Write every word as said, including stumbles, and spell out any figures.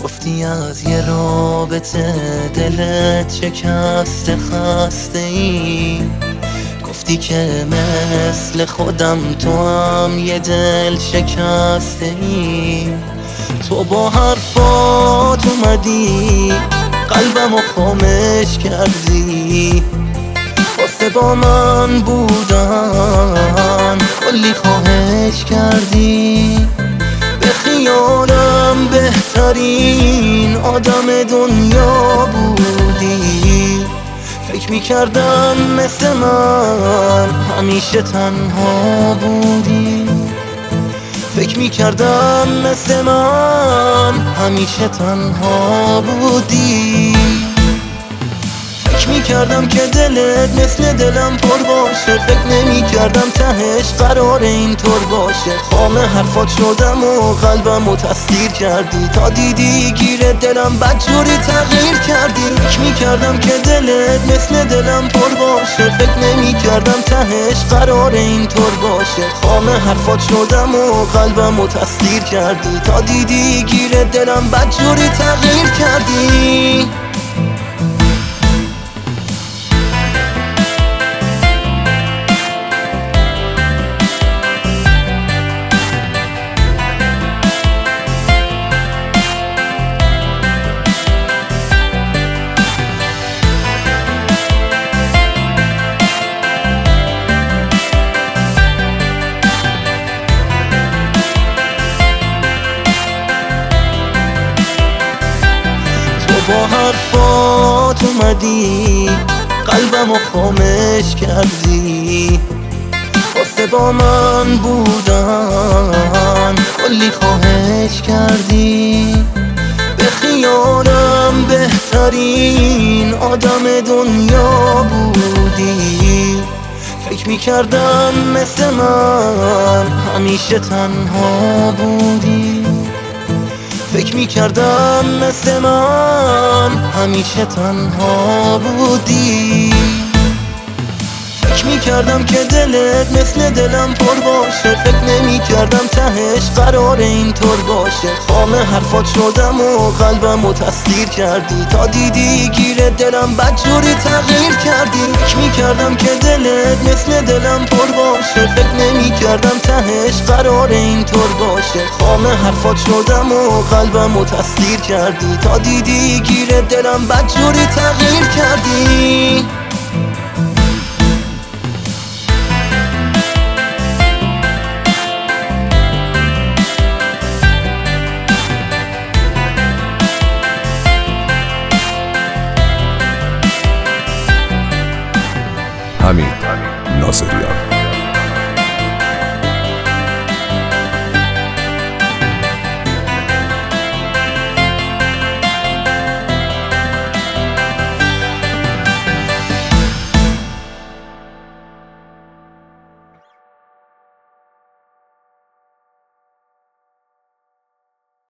گفتی از یه رابطه دلت شکسته خسته ای، گفتی که مثل خودم تو هم یه دل شکسته ای. تو با حرفات اومدی قلبمو خامش کردی، واسه با من بودن کلی خواهش کردی. به خیالم بهترین آدم دنیا بودی، فکر میکردم مثل من همیشه تنها بودی، فکر میکردم مثل من همیشه تنها بودی. فکر میکردم که دلت مثل دلم پر باشه، فکر نمیکردم تهش قرار اینطور باشه. خام حرفات شدم و قلبمو تسخیر کردی، تا دیدی گیر دلم بدجوری تغییر کردی. فکر میکردم که دلت مثل دلم پر باشه، فکر نمیکردم تهش قرار اینطور باشه. خام حرفات شدم و قلبمو تسخیر کردی، تا دیدی گیر دلم بدجوری تغییر کردی. با حرفات اومدی قلبمو خامش کردی، واسه با من بودن کلی خواهش کردی. به خیالم بهترین آدم دنیا بودی، فکر میکردم مثل من همیشه تنها بودی، فکر میکردم مثل من همیشه تنها بودی. فکر میکردم که دلت مثل دلم پر باشه، فکر نمیکردم تهش قرار اینطور باشه. خام حرفات شدم و قلبمو تسخیر کردی، تا دیدی گیر دلم بدجوری تغییر کردی. فکر میکردم که دلت مثل دلم پر باشه، فکر نمیکردم تهش قرار اینطور باشه. خام حرفات شدم و قلبمو تسخیر کردی، تا دیدی گیر دلم بدجوری تغییر کردی. حمید ناصری.